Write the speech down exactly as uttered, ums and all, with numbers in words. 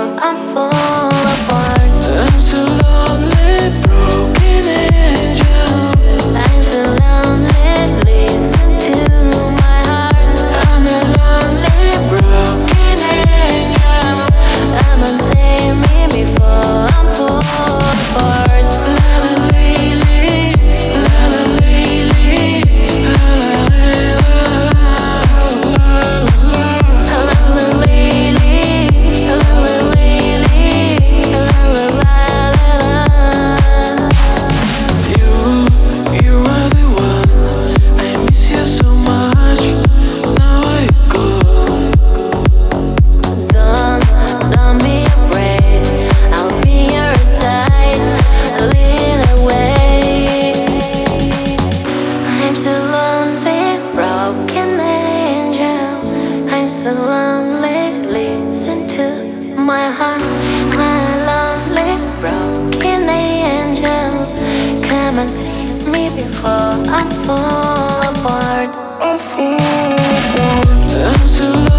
I'm fall apart. I'm so lonely, broken angel. I'm so lonely, listen to my heart. I'm a lonely, broken angel. Come and save me before I'm fall apart. La la lee lee, la la lee lee, la so lonely, listen to my heart. My lonely, broken angel, come and save me before I fall apart. I'm so lonely.